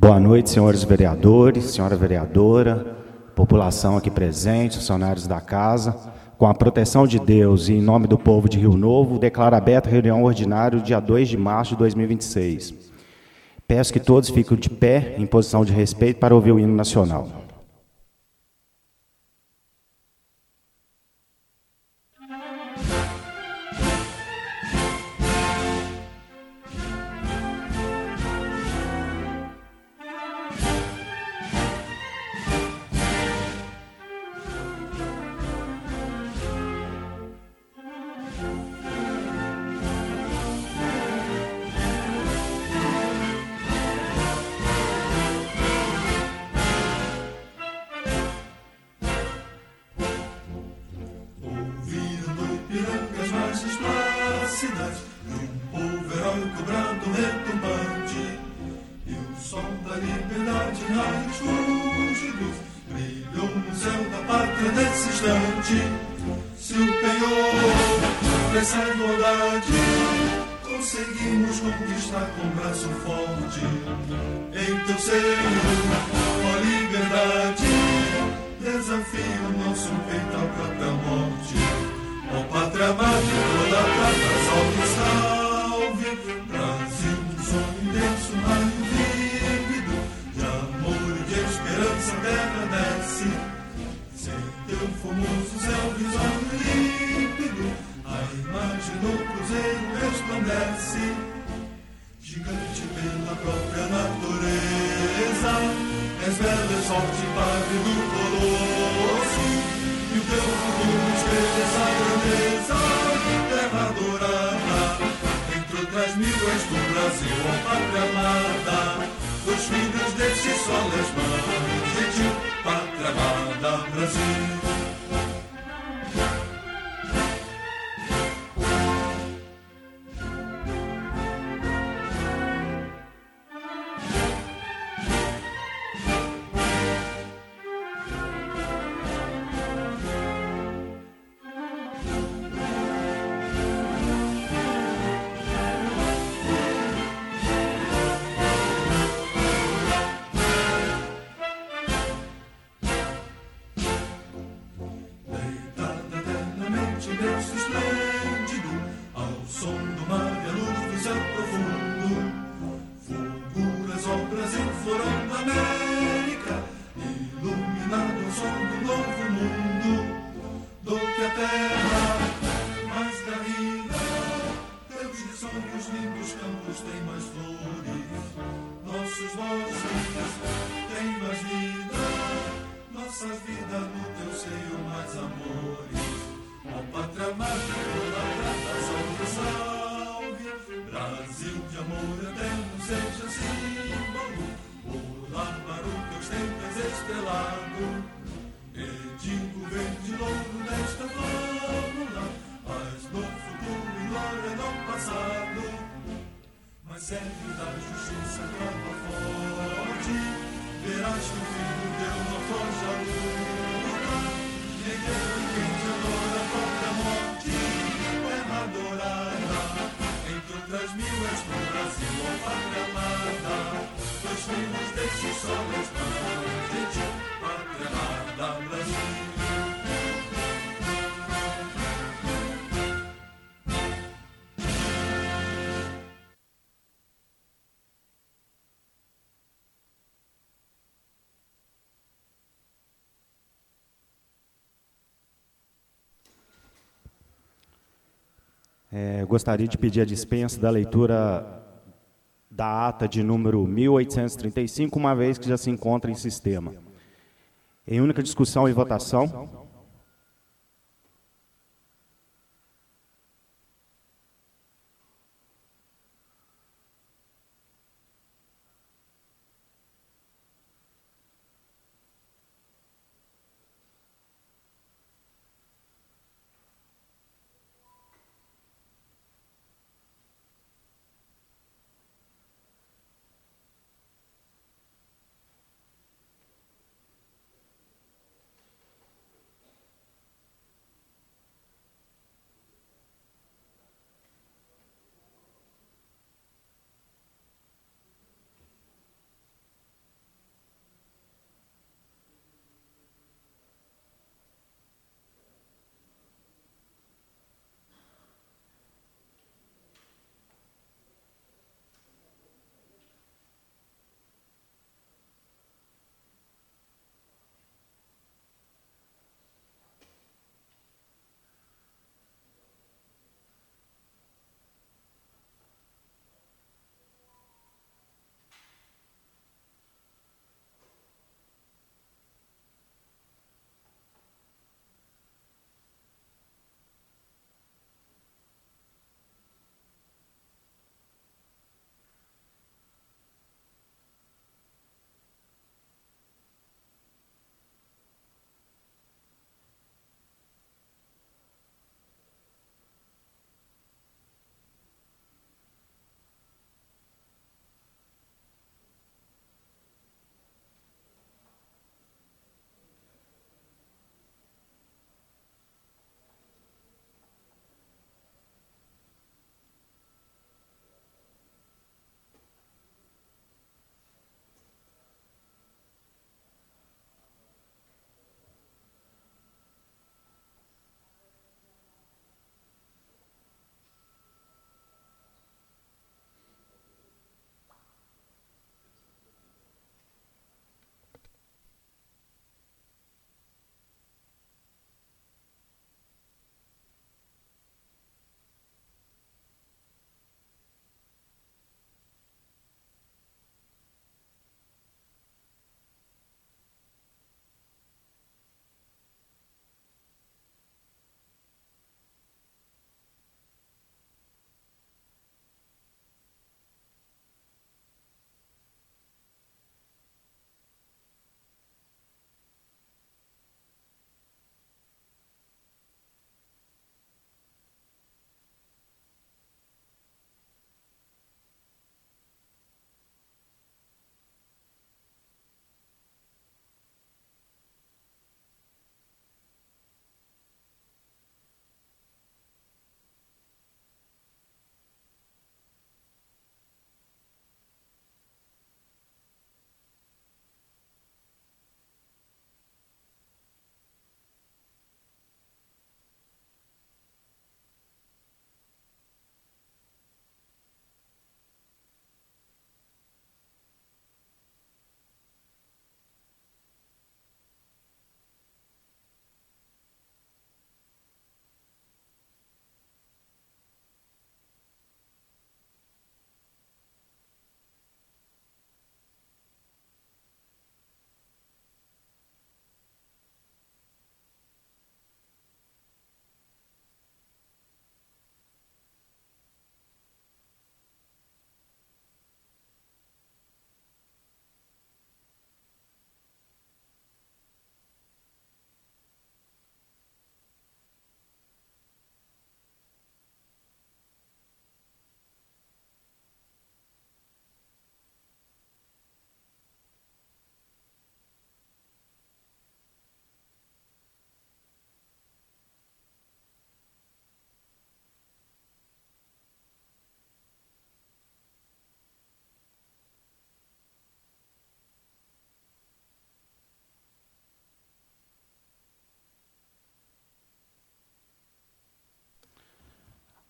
Boa noite, senhores vereadores, senhora vereadora, população aqui presente, funcionários da casa. Com a proteção de Deus e em nome do povo de Rio Novo, declaro aberta a reunião ordinária dia 2 de março de 2026. Peço que todos fiquem de pé, em posição de respeito, para ouvir o hino nacional. Conseguimos conquistar com braço forte. Em teu seio, ó liberdade, desafio o nosso peito à própria morte. Ó pátria amada, toda a prata, salve, salve. Brasil, um sonho intenso, raio vívido, de amor e de esperança, terra desce. Sem teu famoso céu, visório límpido, a imagem do cruzeiro resplandece, gigante pela própria natureza. És bela, sorte, padre do colosso, e o teu futuro espelha essa grandeza. Terra adorada, entre outras mil és do Brasil, ó pátria amada. Dos filhos deste sol és mãe, gentil, pátria amada, Brasil. Gostaria de pedir a dispensa da leitura da ata de número 1835, uma vez que já se encontra em sistema. Em única discussão e votação.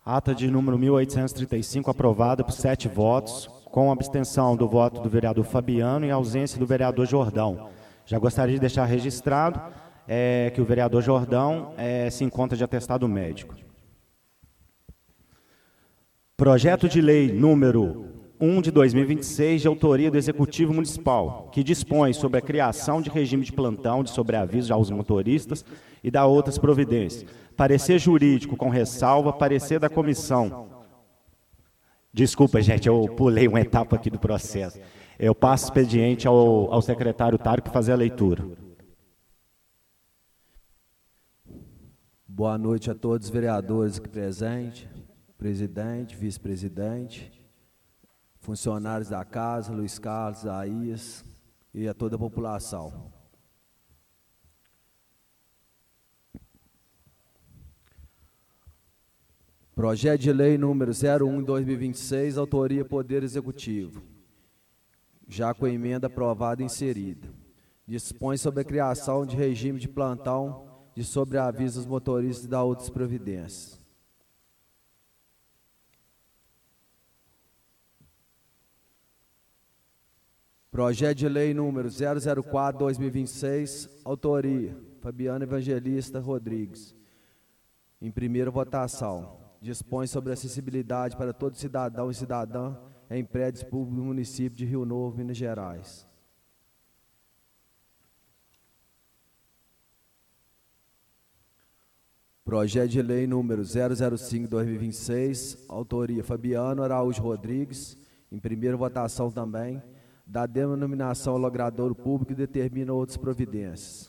Ata de número 1835, aprovada por 7 votos, com abstenção do voto do vereador Fabiano e ausência do vereador Jordão. Já gostaria de deixar registrado que o vereador Jordão se encontra de atestado médico. Projeto de lei número 1 de 2026, de autoria do Executivo Municipal, que dispõe sobre a criação de regime de plantão de sobreaviso aos motoristas e da outras providências. Parecer jurídico com ressalva, parecer da comissão. Desculpa, gente, eu pulei uma etapa aqui do processo. Eu passo o expediente ao secretário Tário para fazer a leitura. Boa noite a todos os vereadores aqui presentes, presidente, vice-presidente, funcionários da casa, Luiz Carlos, Aías e a toda a população. Projeto de lei número 01/2026, autoria Poder Executivo, já com emenda aprovada e inserida. Dispõe sobre a criação de regime de plantão de sobreaviso aos motoristas e da outras providências. Projeto de lei número 004/2026, autoria Fabiano Evangelista Rodrigues. Em primeira votação, dispõe sobre acessibilidade para todo cidadão e cidadã em prédios públicos do município de Rio Novo, Minas Gerais. Projeto de lei número 005/2026, autoria Fabiano Araújo Rodrigues. Em primeira votação também, da denominação ao logradouro público e determina outras providências.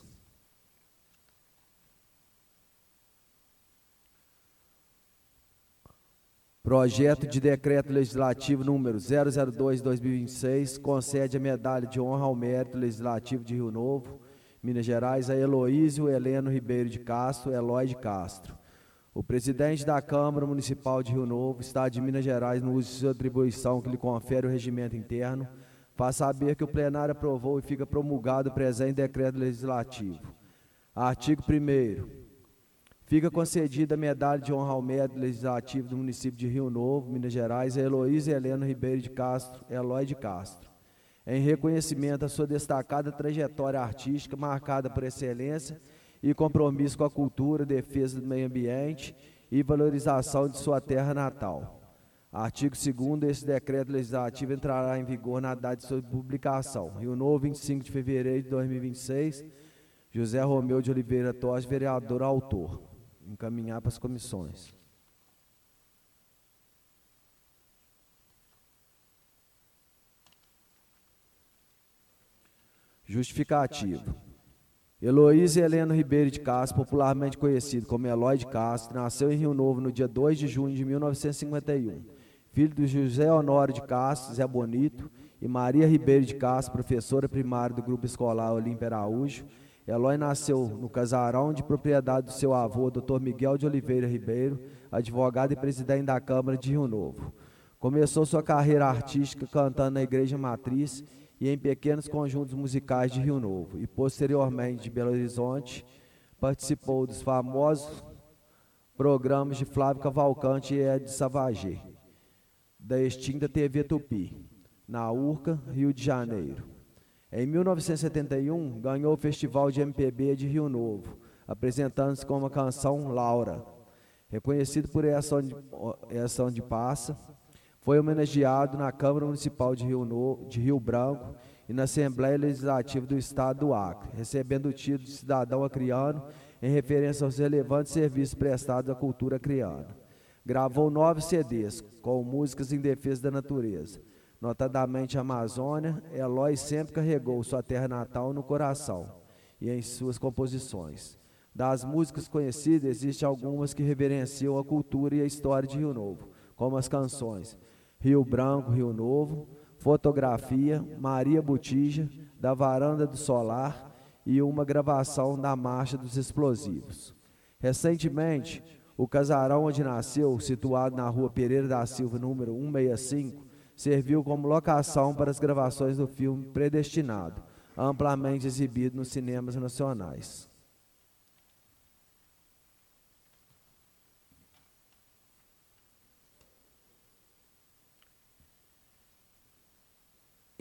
Projeto de decreto legislativo número 002/2026, concede a medalha de honra ao mérito legislativo de Rio Novo, Minas Gerais, a Heloísio Heleno Ribeiro de Castro, Eloy de Castro. O presidente da Câmara Municipal de Rio Novo, Estado de Minas Gerais, no uso de sua atribuição que lhe confere o regimento interno, faz saber que o plenário aprovou e fica promulgado o presente decreto legislativo. Artigo 1º. Fica concedida a medalha de honra ao mérito legislativo do município de Rio Novo, Minas Gerais, a Heloísa Heleno Ribeiro de Castro, Eloy de Castro, em reconhecimento à sua destacada trajetória artística, marcada por excelência e compromisso com a cultura, defesa do meio ambiente e valorização de sua terra natal. Artigo 2º, esse decreto legislativo entrará em vigor na data de sua publicação. Rio Novo, 25 de fevereiro de 2026, José Romeu de Oliveira Toste, vereador autor. Encaminhar para as comissões. Justificativo. Heloísa Heleno Ribeiro de Castro, popularmente conhecido como Eloy de Castro, nasceu em Rio Novo no dia 2 de junho de 1951. Filho de José Honório de Castro, Zé Bonito, e Maria Ribeiro de Castro, professora primária do Grupo Escolar Olímpio Araújo. Eloy nasceu no casarão de propriedade do seu avô, Dr. Miguel de Oliveira Ribeiro, advogado e presidente da Câmara de Rio Novo. Começou sua carreira artística cantando na Igreja Matriz e em pequenos conjuntos musicais de Rio Novo, e posteriormente de Belo Horizonte, participou dos famosos programas de Flávio Cavalcante e Ed Savagé, da extinta TV Tupi, na Urca, Rio de Janeiro. Em 1971, ganhou o Festival de MPB de Rio Novo, apresentando-se com a canção Laura. Reconhecido por essa onde passa, foi homenageado na Câmara Municipal de Rio Branco e na Assembleia Legislativa do Estado do Acre, recebendo o título de cidadão acriano em referência aos relevantes serviços prestados à cultura acriana. Gravou 9 CDs com músicas em defesa da natureza. Notadamente a Amazônia, Eloy sempre carregou sua terra natal no coração e em suas composições. Das músicas conhecidas, existem algumas que reverenciam a cultura e a história de Rio Novo, como as canções Rio Branco, Rio Novo, Fotografia, Maria Botija, Da Varanda do Solar e uma gravação da Marcha dos Explosivos. Recentemente, o casarão onde nasceu, situado na rua Pereira da Silva, número 165, serviu como locação para as gravações do filme Predestinado, amplamente exibido nos cinemas nacionais.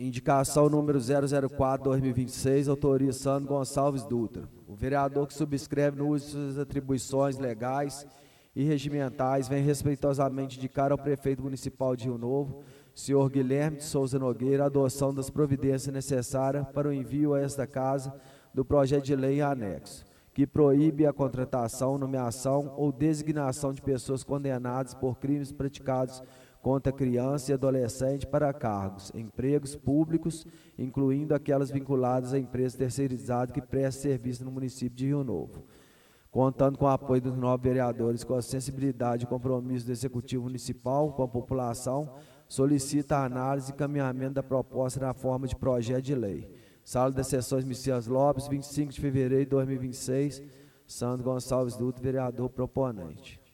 Indicação número 004/2026, autoria Sandro Gonçalves Dutra. O vereador que subscreve no uso de suas atribuições legais e regimentais vem respeitosamente indicar ao prefeito municipal de Rio Novo, senhor Guilherme de Souza Nogueira, a adoção das providências necessárias para o envio a esta casa do projeto de lei em anexo, que proíbe a contratação, nomeação ou designação de pessoas condenadas por crimes praticados contra criança e adolescente para cargos, empregos públicos, incluindo aquelas vinculadas a empresas terceirizadas que prestam serviço no município de Rio Novo. Contando com o apoio dos 9 vereadores, com a sensibilidade e compromisso do Executivo Municipal com a população, solicita a análise e encaminhamento da proposta na forma de projeto de lei. Sala das Sessões Messias Lopes, 25 de fevereiro de 2026, Sandro Gonçalves Dutra, vereador proponente.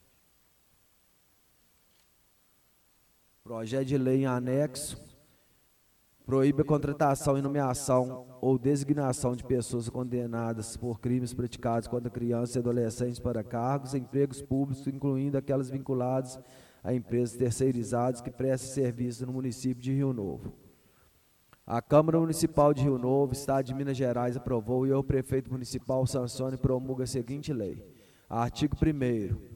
Projeto de lei em anexo proíbe a contratação e nomeação ou designação de pessoas condenadas por crimes praticados contra crianças e adolescentes para cargos, empregos públicos, incluindo aquelas vinculadas a empresas terceirizadas que prestam serviço no município de Rio Novo. A Câmara Municipal de Rio Novo, Estado de Minas Gerais, aprovou e o prefeito municipal sanciona e promulga a seguinte lei. Artigo 1º.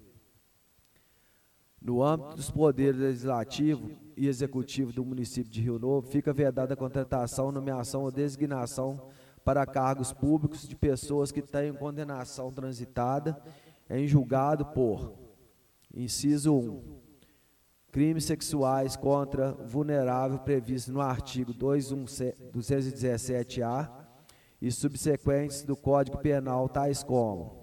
No âmbito dos poderes legislativo e executivo do município de Rio Novo, fica vedada a contratação, nomeação ou designação para cargos públicos de pessoas que tenham condenação transitada em julgado por, inciso 1, crimes sexuais contra vulnerável previsto no artigo 217-A e subsequentes do Código Penal, tais como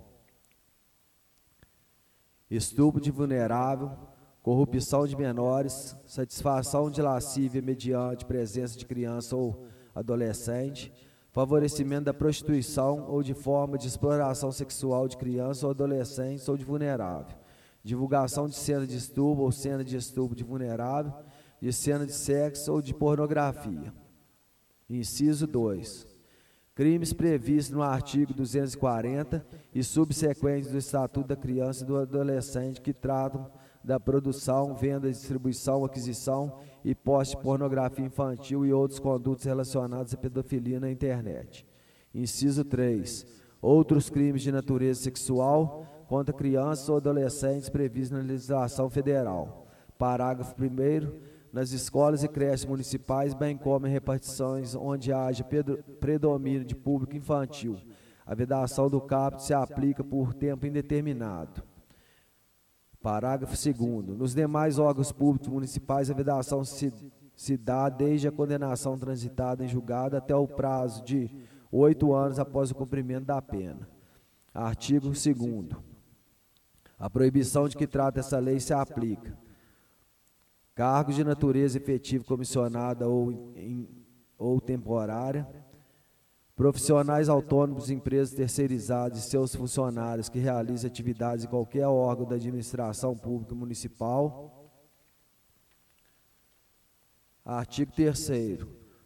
estupro de vulnerável, corrupção de menores, satisfação de lascívia mediante presença de criança ou adolescente, favorecimento da prostituição ou de forma de exploração sexual de criança ou adolescente ou de vulnerável, divulgação de cena de estupro ou cena de estupro de vulnerável, de cena de sexo ou de pornografia. Inciso 2. Crimes previstos no artigo 240 e subsequentes do Estatuto da Criança e do Adolescente que tratam da produção, venda, distribuição, aquisição e posse de pornografia infantil e outros condutos relacionados à pedofilia na internet. Inciso 3. Outros crimes de natureza sexual contra crianças ou adolescentes previstos na legislação federal. Parágrafo 1º. Nas escolas e creches municipais, bem como em repartições onde haja predomínio de público infantil, a vedação do caput se aplica por tempo indeterminado. Parágrafo 2º. Nos demais órgãos públicos municipais, a vedação se dá desde a condenação transitada em julgado até o prazo de 8 anos após o cumprimento da pena. Artigo 2º. A proibição de que trata essa lei se aplica: cargos de natureza efetiva comissionada ou temporária, profissionais autônomos, empresas terceirizadas e seus funcionários que realizam atividades em qualquer órgão da administração pública municipal. Artigo 3º.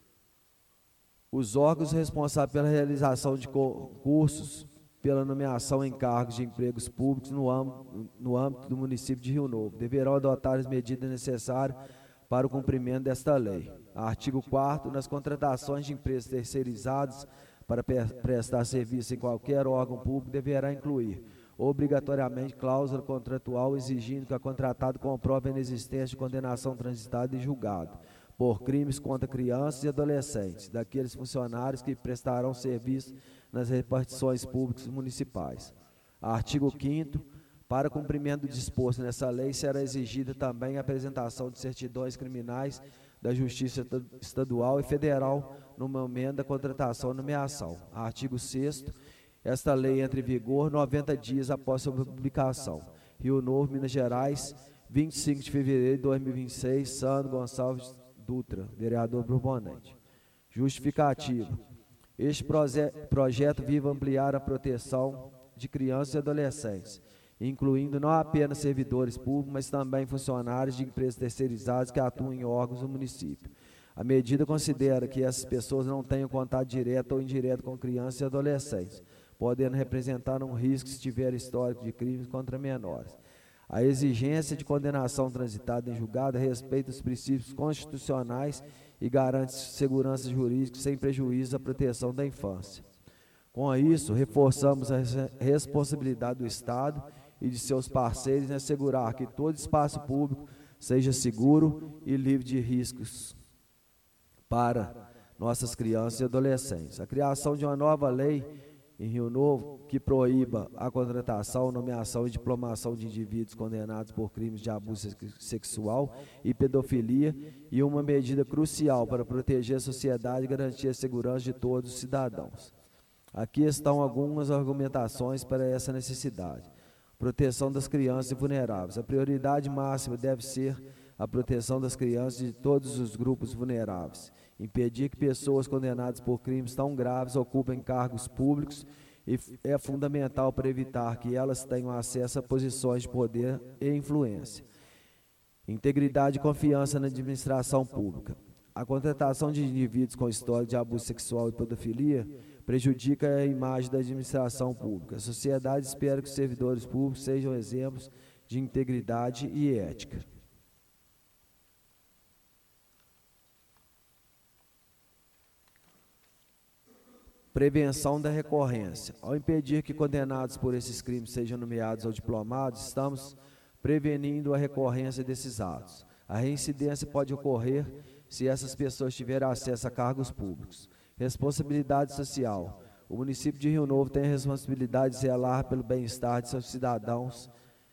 Os órgãos responsáveis pela realização de concursos pela nomeação em cargos de empregos públicos no âmbito do município de Rio Novo deverão adotar as medidas necessárias para o cumprimento desta lei. Artigo 4º. Nas contratações de empresas terceirizadas para prestar serviço em qualquer órgão público deverá incluir obrigatoriamente cláusula contratual exigindo que a contratada comprove a inexistência de condenação transitada e julgado por crimes contra crianças e adolescentes daqueles funcionários que prestarão serviço nas repartições públicas municipais. Artigo 5º. Para cumprimento do disposto nessa lei, será exigida também a apresentação de certidões criminais da Justiça Estadual e Federal no momento da contratação e nomeação. Artigo 6º. Esta lei entra em vigor 90 dias após sua publicação. Rio Novo, Minas Gerais, 25 de fevereiro de 2026, Sandro Gonçalves Dutra, vereador proponente. Justificativa. Este projeto visa ampliar a proteção de crianças e adolescentes, incluindo não apenas servidores públicos, mas também funcionários de empresas terceirizadas que atuam em órgãos do município. A medida considera que essas pessoas não tenham contato direto ou indireto com crianças e adolescentes, podendo representar um risco se tiver histórico de crimes contra menores. A exigência de condenação transitada em julgado respeita os princípios constitucionais e garante segurança jurídica sem prejuízo à proteção da infância. Com isso, reforçamos a responsabilidade do Estado e de seus parceiros em assegurar que todo espaço público seja seguro e livre de riscos para nossas crianças e adolescentes. A criação de uma nova lei em Rio Novo que proíba a contratação, nomeação e diplomação de indivíduos condenados por crimes de abuso sexual e pedofilia, e uma medida crucial para proteger a sociedade e garantir a segurança de todos os cidadãos. Aqui estão algumas argumentações para essa necessidade. Proteção das crianças vulneráveis. A prioridade máxima deve ser a proteção das crianças de todos os grupos vulneráveis. Impedir que pessoas condenadas por crimes tão graves ocupem cargos públicos é fundamental para evitar que elas tenham acesso a posições de poder e influência. Integridade e confiança na administração pública. A contratação de indivíduos com história de abuso sexual e pedofilia prejudica a imagem da administração pública. A sociedade espera que os servidores públicos sejam exemplos de integridade e ética. Prevenção da recorrência. Ao impedir que condenados por esses crimes sejam nomeados ou diplomados, estamos prevenindo a recorrência desses atos. A reincidência pode ocorrer se essas pessoas tiverem acesso a cargos públicos. Responsabilidade social. O município de Rio Novo tem a responsabilidade de zelar pelo bem-estar de seus cidadãos.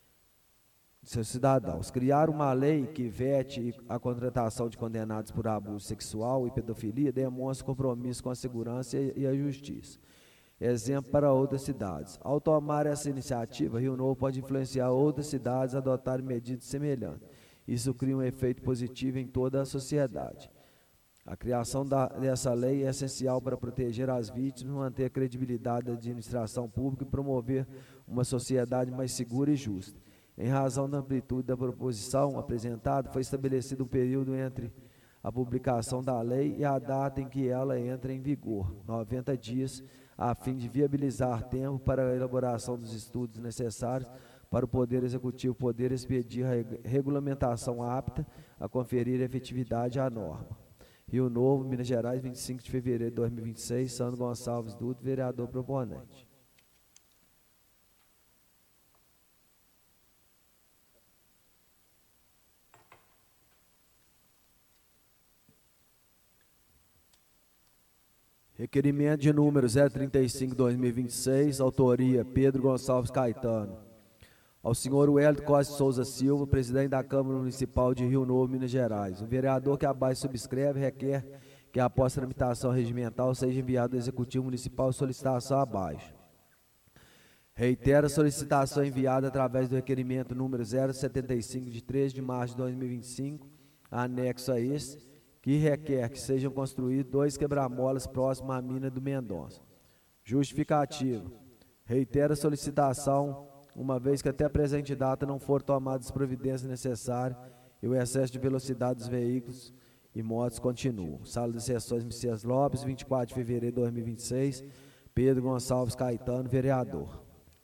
Criar uma lei que vete a contratação de condenados por abuso sexual e pedofilia demonstra compromisso com a segurança e a justiça. Exemplo para outras cidades. Ao tomar essa iniciativa, Rio Novo pode influenciar outras cidades a adotarem medidas semelhantes. Isso cria um efeito positivo em toda a sociedade. A criação dessa lei é essencial para proteger as vítimas, manter a credibilidade da administração pública e promover uma sociedade mais segura e justa. Em razão da amplitude da proposição apresentada, foi estabelecido um período entre a publicação da lei e a data em que ela entra em vigor, 90 dias, a fim de viabilizar tempo para a elaboração dos estudos necessários para o Poder Executivo poder expedir a regulamentação apta a conferir efetividade à norma. Rio Novo, Minas Gerais, 25 de fevereiro de 2026, Sandro Gonçalves Dutra, vereador proponente. Requerimento de número 035/2026, autoria Pedro Gonçalves Caetano. Ao senhor Wellington Costa Souza Silva, presidente da Câmara Municipal de Rio Novo, Minas Gerais. O vereador que abaixo subscreve requer que, após tramitação regimental, seja enviado ao Executivo Municipal solicitação abaixo. Reitera a solicitação enviada através do requerimento número 075, de 3 de março de 2025, anexo a esse, que requer que sejam construídos 2 quebra-molas próximos à mina do Mendonça. Justificativo. Reitera a solicitação, uma vez que até a presente data não foram tomadas as providências necessárias e o excesso de velocidade dos veículos e motos continua. Sala de Sessões Messias Lopes, 24 de fevereiro de 2026, Pedro Gonçalves Caetano, vereador.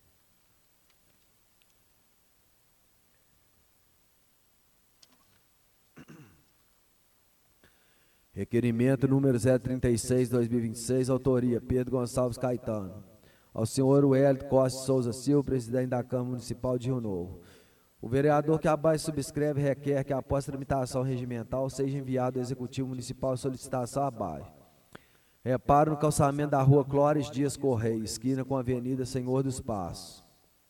Requerimento número 036/2026, autoria Pedro Gonçalves Caetano. Ao senhor Wellington Costa Souza Silva, presidente da Câmara Municipal de Rio Novo. O vereador que abaixo subscreve requer que, após tramitação regimental, seja enviado ao Executivo Municipal solicitação abaixo. Reparo no calçamento da rua Clóris Dias Correia, esquina com a Avenida Senhor dos Passos.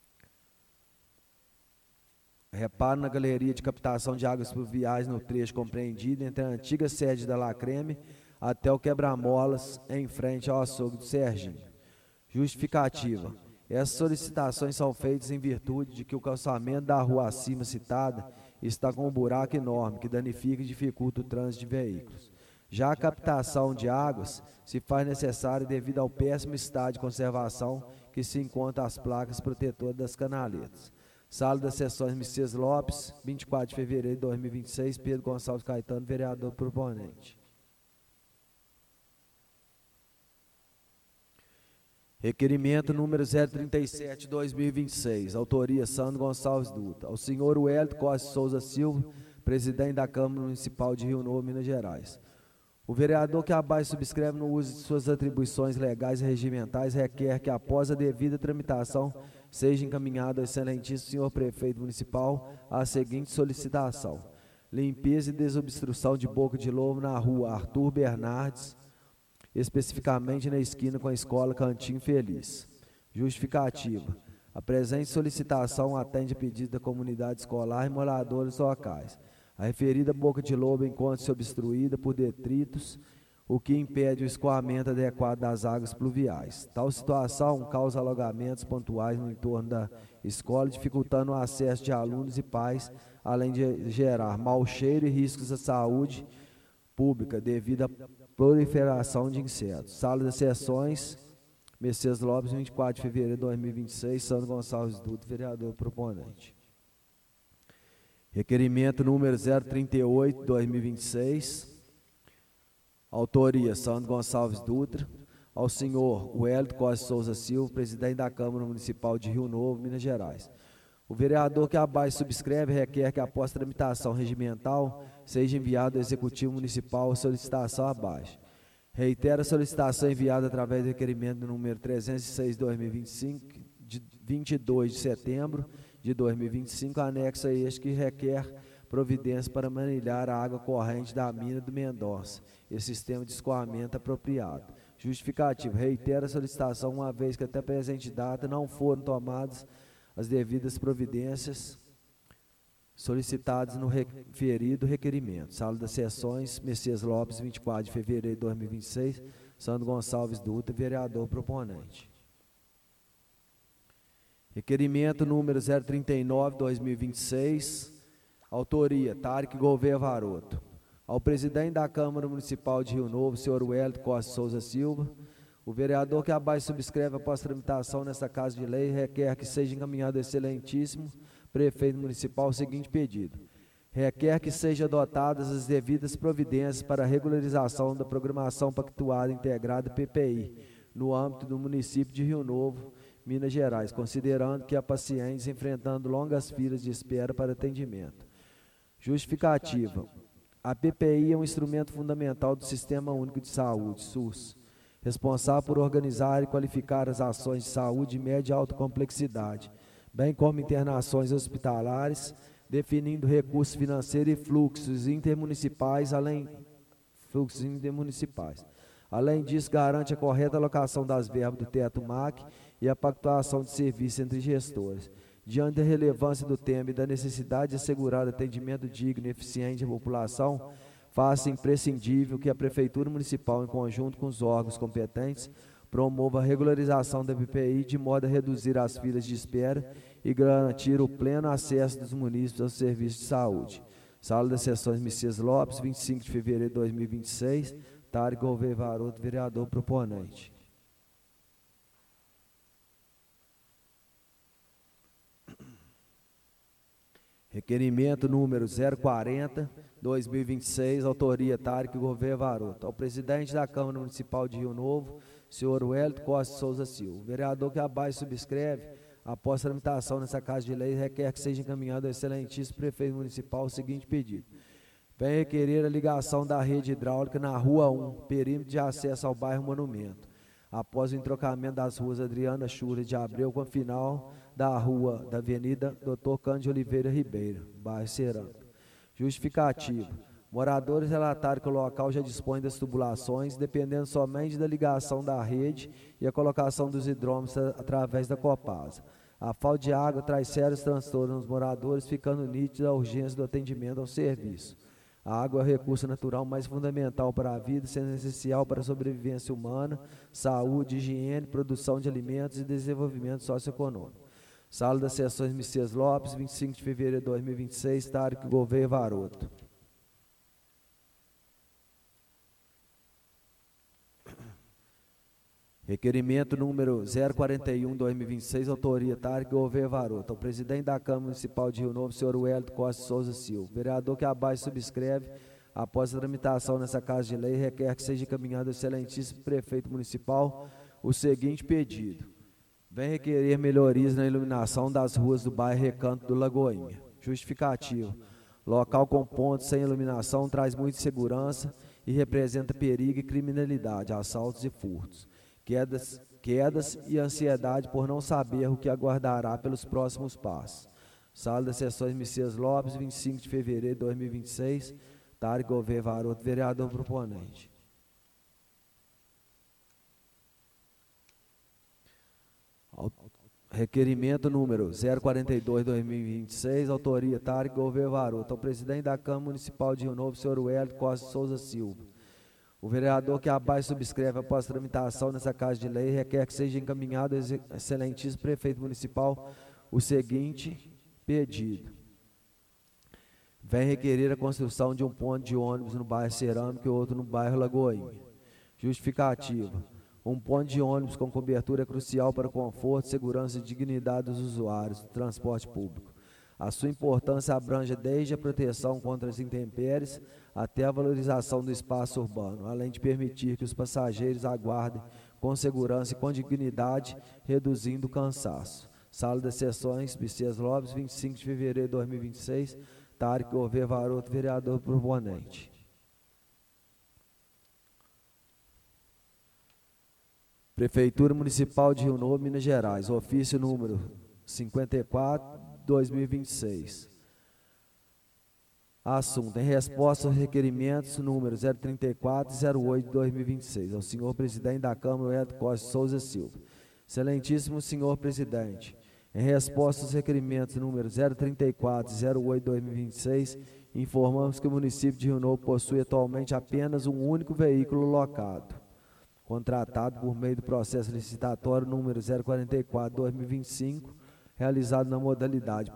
Reparo na galeria de captação de águas pluviais no trecho compreendido entre a antiga sede da Lacreme até o quebra-molas em frente ao açougue do Serginho. Justificativa. Essas solicitações são feitas em virtude de que o calçamento da rua acima citada está com um buraco enorme que danifica e dificulta o trânsito de veículos. Já a captação de águas se faz necessária devido ao péssimo estado de conservação que se encontra as placas protetoras das canaletas. Sala das Sessões Messias Lopes, 24 de fevereiro de 2026, Pedro Gonçalves Caetano, vereador proponente. Requerimento número 037/2026, autoria Sandro Gonçalves Dutra. Ao senhor Wellington Costa Souza Silva, presidente da Câmara Municipal de Rio Novo, Minas Gerais. O vereador que abaixo subscreve no uso de suas atribuições legais e regimentais requer que, após a devida tramitação, seja encaminhado ao excelentíssimo senhor prefeito municipal a seguinte solicitação: limpeza e desobstrução de boca de lobo na rua Arthur Bernardes, especificamente na esquina com a escola Cantinho Feliz. Justificativa: a presente solicitação atende a pedido da comunidade escolar e moradores locais. A referida boca de lobo encontra-se obstruída por detritos, o que impede o escoamento adequado das águas pluviais. Tal situação causa alagamentos pontuais no entorno da escola, dificultando o acesso de alunos e pais, além de gerar mau cheiro e riscos à saúde pública devido à proliferação de insetos. Sala das sessões, Messias Lopes, 24 de fevereiro de 2026, Sandro Gonçalves Dutra, vereador proponente. Requerimento número 038, 2026, autoria Sandro Gonçalves Dutra, ao senhor Wellington Costa Souza Silva, presidente da Câmara Municipal de Rio Novo, Minas Gerais. O vereador que abaixo subscreve requer que, após tramitação regimental, seja enviado ao Executivo Municipal a solicitação abaixo. Reitera a solicitação enviada através do requerimento número 306, 2025, de 22 de setembro de 2025, anexo a este que requer providências para manilhar a água corrente da mina do Mendonça e sistema de escoamento apropriado. Justificativo: reitera a solicitação, uma vez que até a presente data não foram tomadas as devidas providências solicitadas no referido requerimento. Sala das sessões, Messias Lopes, 24 de fevereiro de 2026, Sandro Gonçalves Dutra, vereador proponente. Requerimento número 039, 2026, autoria Tarek Gouveia Varoto. Ao presidente da Câmara Municipal de Rio Novo, senhor Wellington Costa Souza Silva, o vereador que abaixo subscreve após tramitação nesta casa de lei requer que seja encaminhado ao excelentíssimo prefeito municipal o seguinte pedido: requer que sejam adotadas as devidas providências para a regularização da programação pactuada integrada PPI no âmbito do município de Rio Novo, Minas Gerais, considerando que há pacientes enfrentando longas filas de espera para atendimento. Justificativa: a PPI é um instrumento fundamental do Sistema Único de Saúde, SUS, responsável por organizar e qualificar as ações de saúde de média e alta complexidade, bem como internações hospitalares, definindo recursos financeiros e fluxos intermunicipais. Além disso, garante a correta alocação das verbas do teto MAC e a pactuação de serviços entre gestores. Diante da relevância do tema e da necessidade de assegurar atendimento digno e eficiente à população, faz-se imprescindível que a Prefeitura Municipal, em conjunto com os órgãos competentes, promova a regularização da PPI de modo a reduzir as filas de espera e garantir o pleno acesso dos munícipes aos serviços de saúde. Sala das sessões, Messias Lopes, 25 de fevereiro de 2026, Tarek Gouveia Varoto, vereador proponente. Requerimento número 040, 2026, autoria Tarek Gouveia Varoto. Ao presidente da Câmara Municipal de Rio Novo, senhor Wellington Costa Souza Silva. O vereador que abaixo subscreve, após tramitação nessa casa de lei, requer que seja encaminhado ao excelentíssimo prefeito municipal o seguinte pedido: vem requerer a ligação da rede hidráulica na Rua 1, perímetro de acesso ao bairro Monumento, após o entrocamento das ruas Adriana Chura de Abreu com a final da rua da Avenida Dr. Cândido Oliveira Ribeiro, bairro Cerâmica. Justificativo: moradores relataram que o local já dispõe das tubulações, dependendo somente da ligação da rede e a colocação dos hidrômetros através da Copasa. A falta de água traz sérios transtornos nos moradores, ficando nítida a urgência do atendimento ao serviço. A água é o recurso natural mais fundamental para a vida, sendo essencial para a sobrevivência humana, saúde, higiene, produção de alimentos e desenvolvimento socioeconômico. Sala das sessões, Messias Lopes, 25 de fevereiro de 2026, Tarek Gouveia Varoto. Requerimento número 041, 2026, autoria Tarek Gouveia Varoto. Ao presidente da Câmara Municipal de Rio Novo, senhor Wellington Costa Souza Silva. Vereador que abaixo subscreve, após a tramitação nessa casa de lei, requer que seja encaminhado ao excelentíssimo prefeito municipal o seguinte pedido: vem requerer melhorias na iluminação das ruas do bairro Recanto do Lagoinha. Justificativo: local com pontos sem iluminação traz muita insegurança e representa perigo e criminalidade, assaltos e furtos, quedas e ansiedade por não saber o que aguardará pelos próximos passos. Sala das Sessões Messias Lopes, 25 de fevereiro de 2026, Tarek Gouveia Varoto, vereador proponente. Requerimento número 042/2026, autoria Tarek Gouveia Varoto, ao presidente da Câmara Municipal de Rio Novo, senhor Wellington Costa Souza Silva. O vereador que abaixo subscreve após tramitação nessa Casa de Lei requer que seja encaminhado ao excelentíssimo prefeito municipal o seguinte pedido. Vem requerer a construção de um ponto de ônibus no bairro Cerâmica e outro no bairro Lagoinha. Justificativa. Um ponto de ônibus com cobertura é crucial para o conforto, segurança e dignidade dos usuários do transporte público. A sua importância abrange desde a proteção contra as intempéries até a valorização do espaço urbano, além de permitir que os passageiros aguardem com segurança e com dignidade, reduzindo o cansaço. Sala das Sessões, Messias Lopes, 25 de fevereiro de 2026, Tarek Gouveia Varoto, vereador proponente. Prefeitura Municipal de Rio Novo, Minas Gerais, ofício número 54/2026. Assunto: em resposta aos requerimentos número 034 e 08/2026, ao senhor presidente da Câmara, Wellington Costa Souza Silva. Excelentíssimo senhor presidente, em resposta aos requerimentos número 034 e 08/2026, informamos que o município de Rio Novo possui atualmente apenas um único veículo locado, contratado por meio do processo licitatório número 044/2025, realizado na modalidade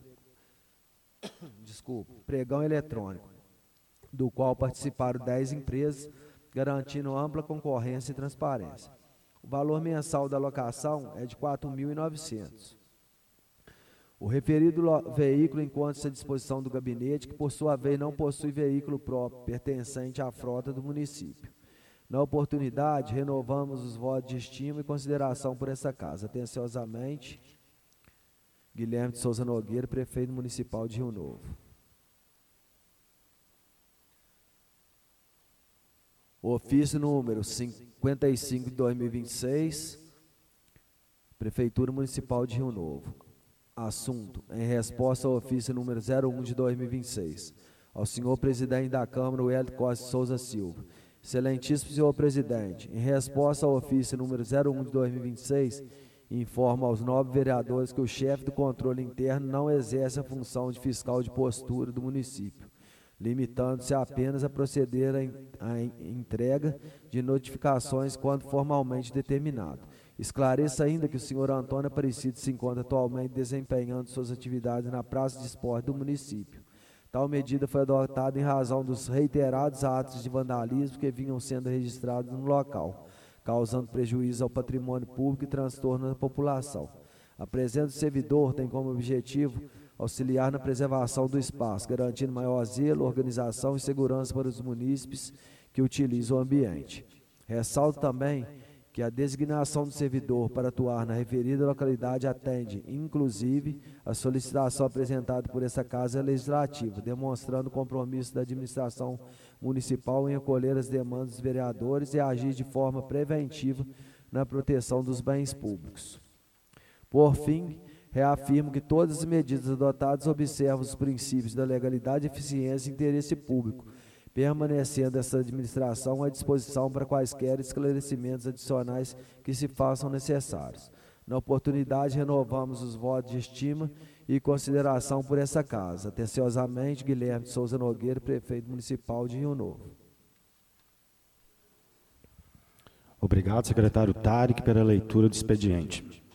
pregão eletrônico, do qual participaram 10 empresas, garantindo ampla concorrência e transparência. O valor mensal da locação é de R$ 4.900. O referido veículo encontra-se à disposição do gabinete, que por sua vez não possui veículo próprio pertencente à frota do município. Na oportunidade, renovamos os votos de estima e consideração por essa casa. Atenciosamente, Guilherme de Souza Nogueira, prefeito municipal de Rio Novo. Ofício número 55/2026, Prefeitura Municipal de Rio Novo. Assunto: em resposta ao ofício número 01/2026, ao senhor presidente da Câmara, Wellington Costa Souza Silva. Excelentíssimo senhor presidente, em resposta ao ofício número 01/2026, informa aos nobres vereadores que o chefe do controle interno não exerce a função de fiscal de postura do município, limitando-se apenas a proceder à entrega de notificações quando formalmente determinado. Esclareça ainda que o senhor Antônio Aparecido se encontra atualmente desempenhando suas atividades na Praça de Esporte do município. Tal medida foi adotada em razão dos reiterados atos de vandalismo que vinham sendo registrados no local, causando prejuízo ao patrimônio público e transtorno da população. A presença do servidor tem como objetivo auxiliar na preservação do espaço, garantindo maior zelo, organização e segurança para os munícipes que utilizam o ambiente. Ressalto também que a designação do servidor para atuar na referida localidade atende, inclusive, a solicitação apresentada por essa Casa Legislativa, demonstrando o compromisso da administração municipal em acolher as demandas dos vereadores e agir de forma preventiva na proteção dos bens públicos. Por fim, reafirmo que todas as medidas adotadas observam os princípios da legalidade, eficiência e interesse público, permanecendo essa administração à disposição para quaisquer esclarecimentos adicionais que se façam necessários. Na oportunidade, renovamos os votos de estima e consideração por essa casa. Atenciosamente, Guilherme de Souza Nogueira, prefeito municipal de Rio Novo. Obrigado, secretário Tarek, pela leitura do expediente.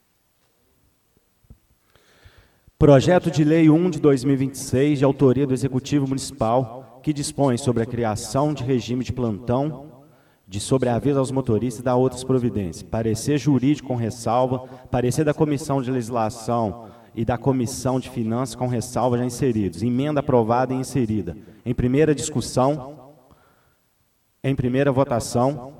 Projeto de Lei 1 de 2026, de autoria do Executivo Municipal, que dispõe sobre a criação de regime de plantão de sobreaviso aos motoristas e dá outras providências. Parecer jurídico com ressalva, parecer da Comissão de Legislação e da Comissão de Finanças com ressalva já inseridos. Emenda aprovada e inserida. Em primeira discussão, em primeira votação.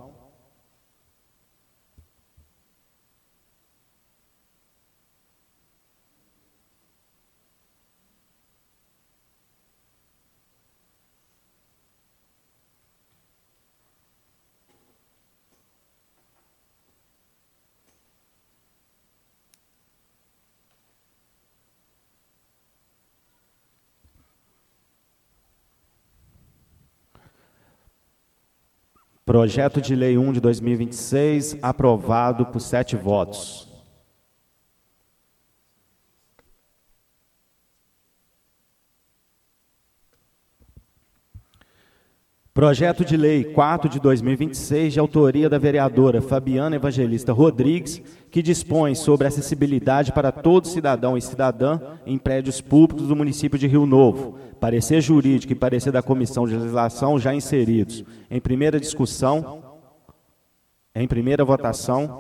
Projeto de Lei 1 de 2026, aprovado por 7 votos. Projeto de Lei 4 de 2026, de autoria da vereadora Fabiana Evangelista Rodrigues, que dispõe sobre acessibilidade para todo cidadão e cidadã em prédios públicos do município de Rio Novo. Parecer jurídico e parecer da Comissão de Legislação já inseridos. Em primeira discussão, em primeira votação.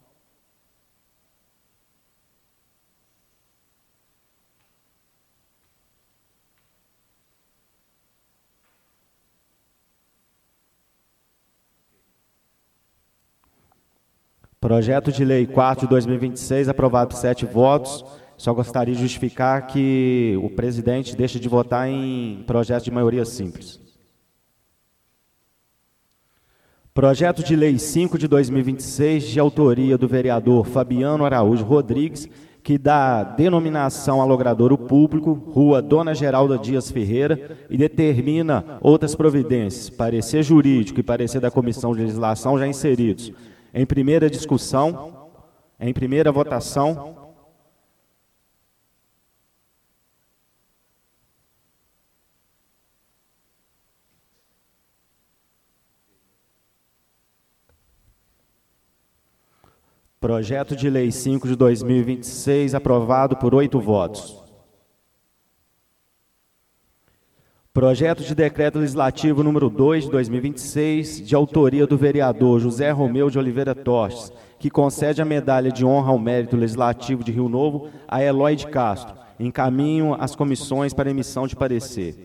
Projeto de Lei 4 de 2026, aprovado por 7 votos. Só gostaria de justificar que o presidente deixa de votar em projeto de maioria simples. Projeto de Lei 5 de 2026, de autoria do vereador Fabiano Araújo Rodrigues, que dá denominação a logradouro público, Rua Dona Geralda Dias Ferreira, e determina outras providências, parecer jurídico e parecer da Comissão de Legislação já inseridos. Em primeira discussão, em primeira votação. Projeto de Lei 5 de 2026, aprovado por 8 votos. Projeto de Decreto Legislativo número 2 de 2026, de autoria do vereador José Romeu de Oliveira Torres, que concede a medalha de honra ao mérito legislativo de Rio Novo a Eloy de Castro. Encaminho às comissões para emissão de parecer.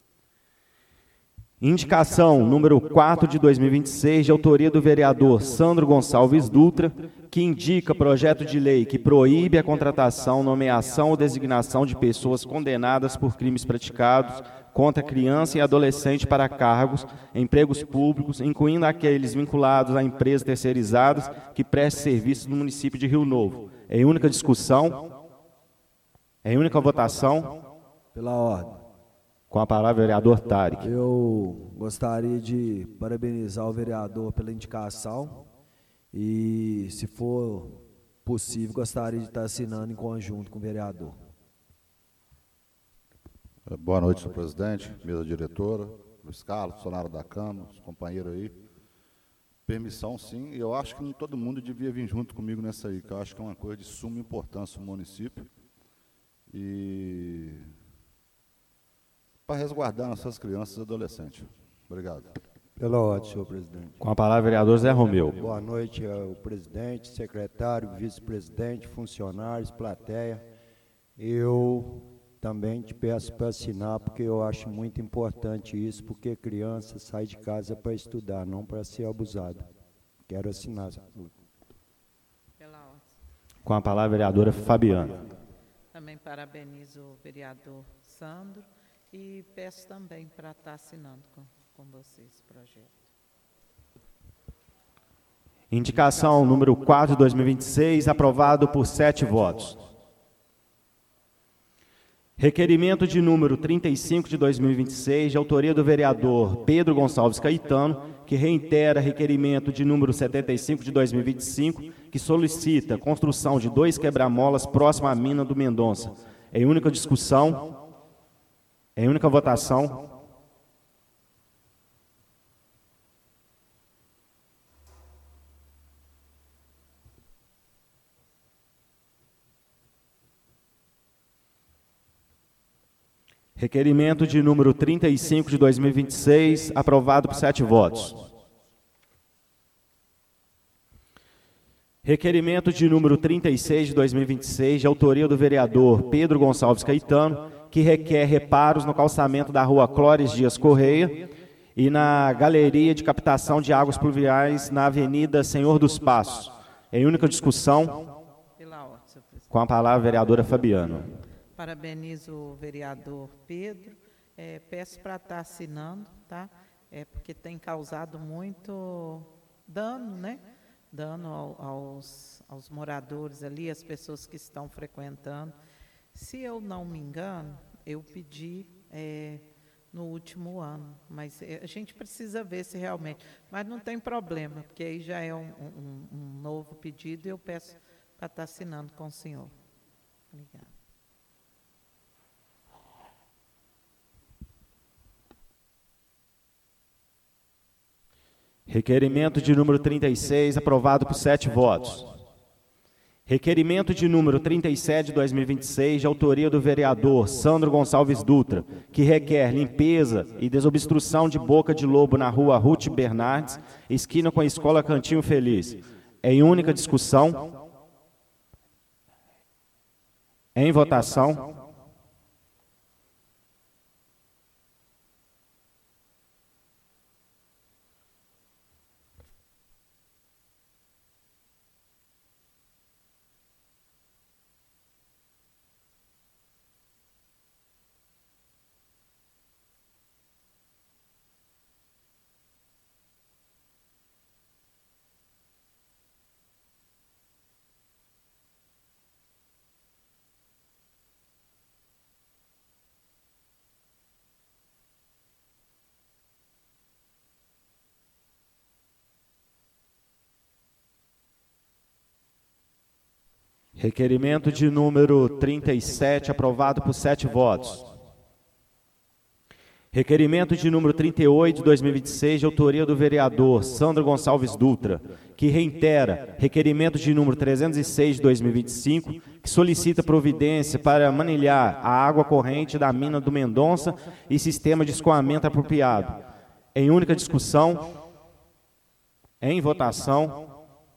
Indicação número 4 de 2026, de autoria do vereador Sandro Gonçalves Dutra, que indica projeto de lei que proíbe a contratação, nomeação ou designação de pessoas condenadas por crimes praticados contra criança e adolescente para cargos, empregos públicos, incluindo aqueles vinculados a empresas terceirizadas que prestem serviços no município de Rio Novo. Em única discussão, em única votação. Pela ordem. Com a palavra, o vereador Tarek. Eu gostaria de parabenizar o vereador pela indicação e, se for possível, gostaria de estar assinando em conjunto com o vereador. Boa noite, senhor presidente, mesa diretora, Luiz Carlos, funcionário da Câmara, os companheiros aí. Permissão, sim, e eu acho que todo mundo devia vir junto comigo nessa aí, que eu acho que é uma coisa de suma importância no município. E para resguardar nossas crianças e adolescentes. Obrigado. Pela ordem, senhor presidente. Com a palavra, vereador Zé Romeu. Boa noite ao presidente, secretário, vice-presidente, funcionários, plateia. Eu também te peço para assinar, porque eu acho muito importante isso, porque criança sai de casa para estudar, não para ser abusada. Quero assinar. Pela ordem. Com a palavra, a vereadora Fabiana. Também parabenizo o vereador Sandro e peço também para estar assinando com vocês esse projeto. Indicação número 4 de 2026, aprovado por 7 votos. Requerimento de número 35 de 2026, de autoria do vereador Pedro Gonçalves Caetano, que reitera requerimento de número 75 de 2025, que solicita construção de 2 quebra-molas próximo à mina do Mendonça. Em única discussão, em única votação. Requerimento de número 35 de 2026, aprovado por 7 votos. Requerimento de número 36 de 2026, de autoria do vereador Pedro Gonçalves Caetano, que requer reparos no calçamento da rua Clóris Dias Correia e na galeria de captação de águas pluviais na Avenida Senhor dos Passos. Em única discussão, Pela ordem, senhor presidente. com a palavra, a vereadora Fabiana. Parabenizo o vereador Pedro, peço para estar assinando, tá? Porque tem causado muito dano, né? Dano aos moradores ali, às pessoas que estão frequentando. Se eu não me engano, eu pedi no último ano. Mas a gente precisa ver se realmente... Mas não tem problema, porque aí já é um novo pedido e eu peço para estar assinando com o senhor. Obrigada. Requerimento de número 36, aprovado por 7 votos. Requerimento de número 37 de 2026, de autoria do vereador Sandro Gonçalves Dutra, que requer limpeza e desobstrução de boca de lobo na rua Ruth Bernardes, esquina com a Escola Cantinho Feliz. Em única discussão. Em votação. Requerimento de número 37, aprovado por 7 votos. Requerimento de número 38 de 2026, de autoria do vereador Sandro Gonçalves Dutra, que reitera requerimento de número 306 de 2025, que solicita providência para manilhar a água corrente da mina do Mendonça e sistema de escoamento apropriado. Em única discussão. Em votação.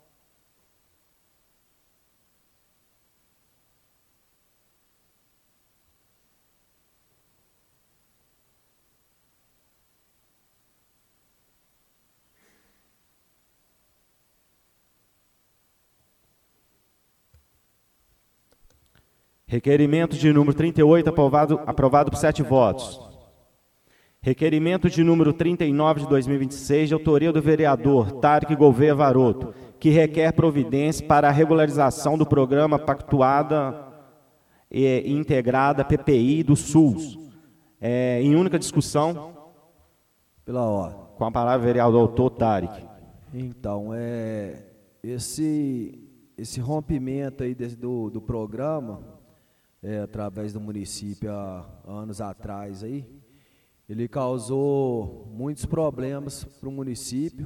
Requerimento de número 38, aprovado por 7 votos. Requerimento de número 39 de 2026, de autoria do vereador Tarek Gouveia Varoto, que requer providência para a regularização do programa Pactuada e Integrada PPI do SUS. Em única discussão. Pela ordem. Com a palavra, vereador doutor Tarek. Então, esse rompimento aí do programa, através do município há anos atrás aí, ele causou muitos problemas para o município,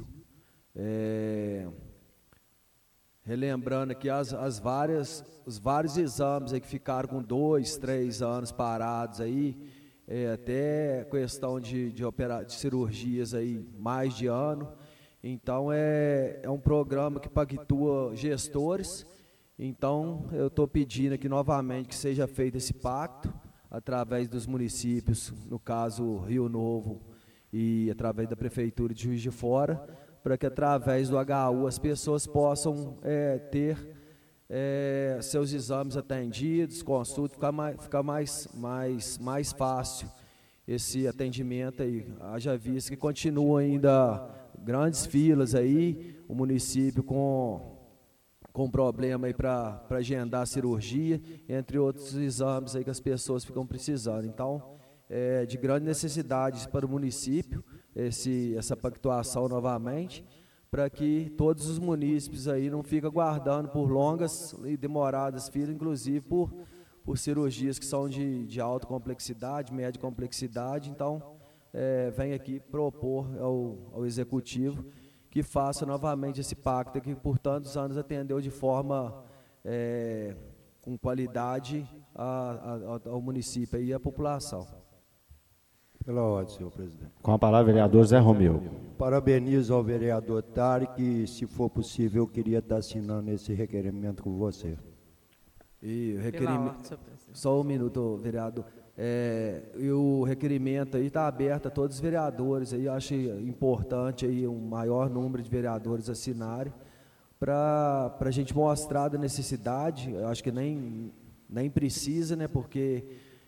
relembrando aqui os vários exames aí que ficaram com 2, 3 anos parados aí, até questão de cirurgias aí mais de ano. Então é um programa que pactua gestores. Então, eu estou pedindo aqui novamente que seja feito esse pacto através dos municípios, no caso Rio Novo e através da Prefeitura de Juiz de Fora, para que através do HU as pessoas possam ter seus exames atendidos, consulta, ficar mais fácil esse atendimento aí. Haja visto que continua ainda grandes filas aí, o município com problema aí para agendar a cirurgia, entre outros exames aí que as pessoas ficam precisando. Então, de grande necessidade para o município, essa pactuação novamente, para que todos os munícipes aí não fiquem aguardando por longas e demoradas filas, inclusive por cirurgias que são de alta complexidade, média complexidade. Então, vem aqui propor ao Executivo que faça novamente esse pacto que por tantos anos atendeu de forma com qualidade ao município e à população. Pela ordem, senhor presidente. Com a palavra, vereador Zé Romeu. Parabenizo ao vereador Tarek e, se for possível, eu queria estar assinando esse requerimento com você. E o requerimento, só um minuto, vereador. E o requerimento aí está aberto a todos os vereadores. Aí acho importante aí um maior número de vereadores assinarem para a gente mostrar da necessidade. Eu acho que nem precisa, né? Porque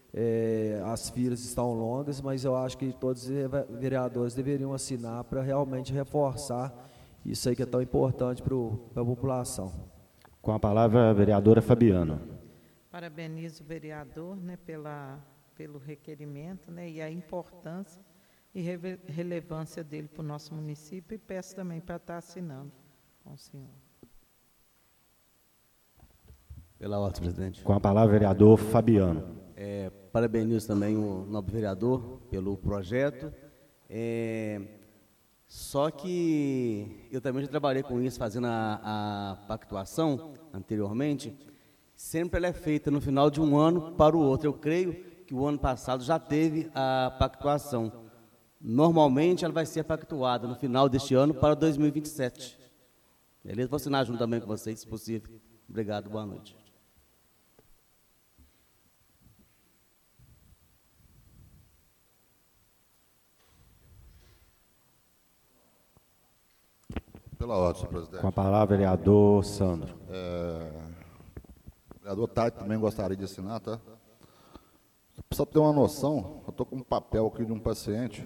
as filas estão longas, mas eu acho que todos os vereadores deveriam assinar para realmente reforçar isso aí que é tão importante para a população. Com a palavra, a vereadora Fabiana. Parabenizo o vereador, né, pelo requerimento, né, e a importância e relevância dele para o nosso município, e peço também para estar assinando com o senhor. Pela ordem, presidente. Com a palavra, vereador Fabiano. Parabenizo também o nobre vereador pelo projeto. Só que eu também já trabalhei com isso, fazendo a pactuação anteriormente. Sempre ela é feita no final de um ano para o outro. Eu creio que o ano passado já teve a pactuação. Normalmente ela vai ser pactuada no final deste ano para 2027. Beleza? Vou assinar junto também com vocês, se possível. Obrigado, boa noite. Pela ordem, senhor presidente. Com a palavra, vereador Sandro. O vereador Tati também gostaria de assinar, tá? Só para ter uma noção, eu estou com um papel aqui de um paciente,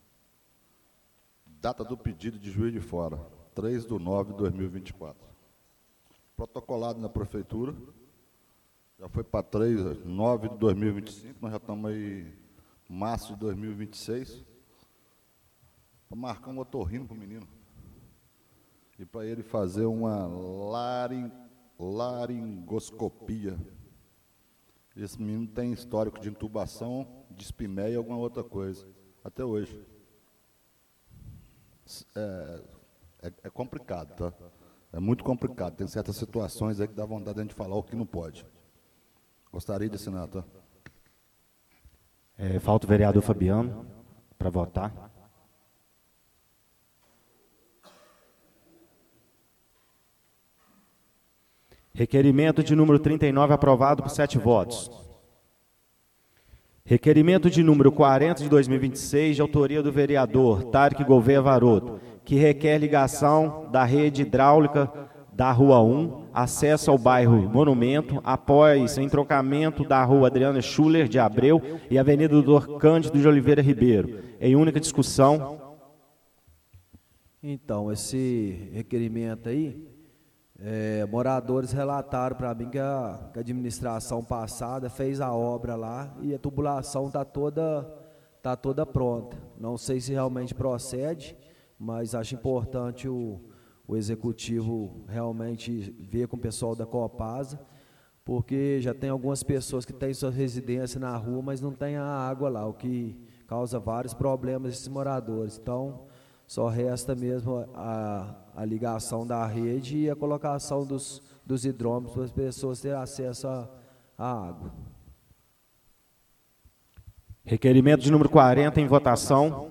data do pedido de Juiz de Fora, 3/9/2024. Protocolado na prefeitura, já foi para 3/9/2025, nós já estamos aí em março de 2026, para marcar um otorrino para o menino. E para ele fazer uma laringoscopia. Esse menino tem histórico de intubação, dispneia e alguma outra coisa, até hoje. É complicado, tá? É muito complicado, tem certas situações aí que dá vontade de a gente falar o que não pode. Gostaria de assinar, tá? Falta o vereador Fabiano para votar. Requerimento de número 39, aprovado por 7 votos. Requerimento de número 40 de 2026, de autoria do vereador Tarek Gouveia Varoto, que requer ligação da rede hidráulica da Rua 1, acesso ao bairro Monumento, após entrocamento da Rua Adriana Schuller de Abreu e Avenida Doutor Cândido de Oliveira Ribeiro. Em única discussão. Então, esse requerimento aí, moradores relataram para mim que a administração passada fez a obra lá e a tubulação está toda pronta. Não sei se realmente procede, mas acho importante o executivo realmente ver com o pessoal da Copasa, porque já tem algumas pessoas que têm sua residência na rua, mas não tem a água lá, o que causa vários problemas esses moradores. Então, só resta mesmo a ligação da rede e a colocação dos hidrômetros para as pessoas terem acesso à água. Requerimento de número 40 em votação.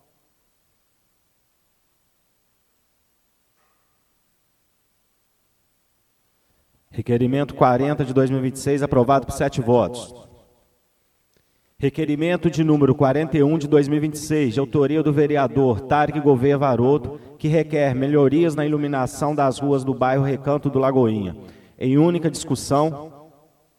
Requerimento 40 de 2026, aprovado por 7 votos. Requerimento de número 41 de 2026, de autoria do vereador Tarek Gouveia Varoto, que requer melhorias na iluminação das ruas do bairro Recanto do Lagoinha. Em única discussão.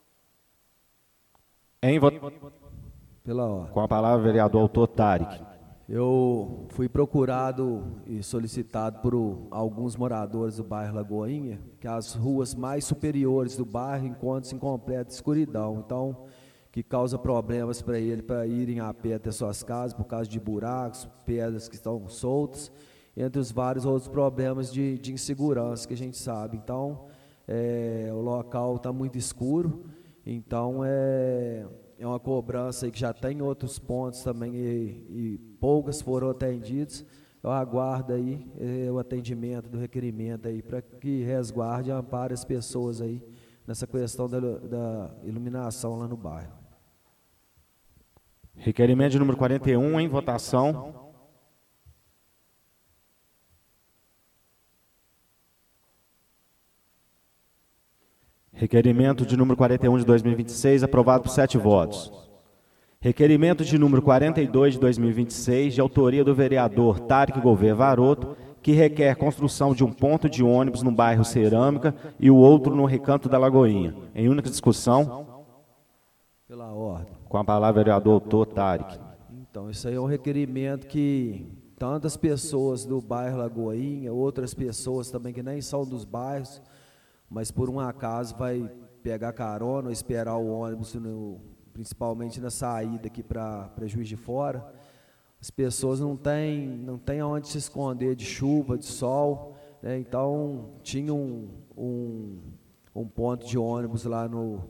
Pela ordem. Com a palavra, vereador autor Tarek. Eu fui procurado e solicitado por alguns moradores do bairro Lagoinha, que as ruas mais superiores do bairro encontram-se em completa escuridão. Então, que causa problemas para ele, para irem a pé até suas casas, por causa de buracos, pedras que estão soltas, entre os vários outros problemas de insegurança que a gente sabe. Então, o local está muito escuro, então é uma cobrança aí que já tem outros pontos também e poucas foram atendidas. Eu aguardo aí o atendimento do requerimento aí para que resguarde e ampare as pessoas aí nessa questão da iluminação lá no bairro. Requerimento de número 41 em votação. Requerimento de número 41 de 2026, aprovado por 7 votos. Requerimento de número 42 de 2026, de autoria do vereador Tarek Gouveia Varoto, que requer construção de um ponto de ônibus no bairro Cerâmica e o outro no Recanto da Lagoinha. Em única discussão. Pela ordem. Com a palavra, vereador autor Tarek. Então, isso aí é um requerimento que tantas pessoas do bairro Lagoinha, outras pessoas também que nem são dos bairros, mas por um acaso vai pegar carona ou esperar o ônibus principalmente na saída aqui para Juiz de Fora, as pessoas não têm onde se esconder de chuva, de sol, né? Então tinha um ponto de ônibus lá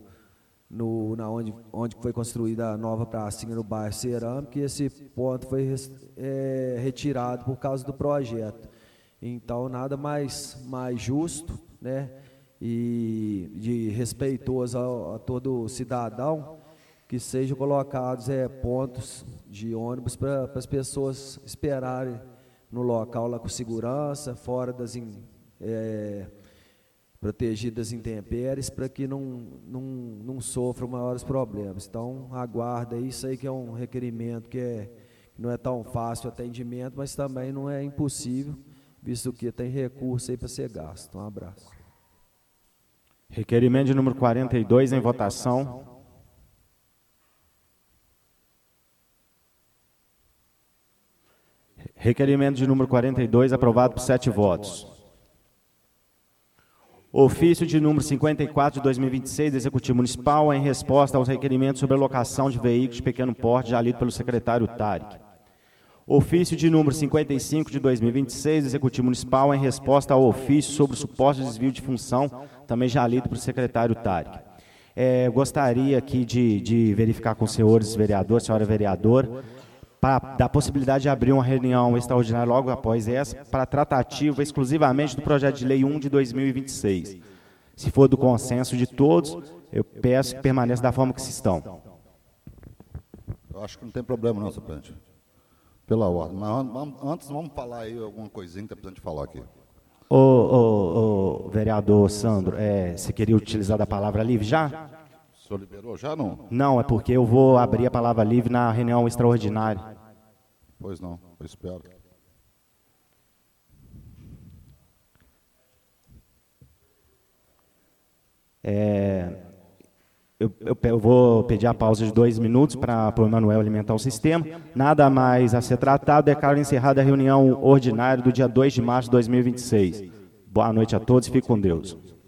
onde foi construída a nova pracinha no bairro Cerâmica, e esse ponto foi retirado por causa do projeto. Então nada mais justo, né, e de respeitoso a todo cidadão, que sejam colocados pontos de ônibus para as pessoas esperarem no local lá com segurança, fora protegidas intempéries, para que não sofram maiores problemas. Então, aguarda isso aí, que é um requerimento que não é tão fácil o atendimento, mas também não é impossível, visto que tem recurso aí para ser gasto. Um abraço. Requerimento de número 42 em votação. Requerimento de número 42, aprovado por 7 votos. Ofício de número 54 de 2026 do Executivo Municipal em resposta aos requerimentos sobre a locação de veículos de pequeno porte, já lido pelo secretário Tarek. Ofício de número 55 de 2026 do Executivo Municipal em resposta ao ofício sobre o suposto desvio de função, também já lido pelo secretário Tarek. Gostaria aqui de verificar com os senhores vereadores, senhora vereadora, para dar possibilidade de abrir uma reunião extraordinária logo após essa, para tratativa exclusivamente do projeto de lei 1 de 2026. Se for do consenso de todos, eu peço que permaneça da forma que se estão. Eu acho que não tem problema não, senhor presidente. Pela ordem. Mas antes vamos falar aí alguma coisinha que está precisando de falar aqui. Vereador Sandro, você queria utilizar da palavra livre já? O senhor liberou já, não? Não, é porque eu vou abrir a palavra livre na reunião extraordinária. Pois não, eu espero. Eu vou pedir a pausa de 2 minutos para o Emanuel alimentar o sistema. Nada mais a ser tratado, declaro encerrada a reunião ordinária do dia 2 de março de 2026. Boa noite a todos e fique com Deus.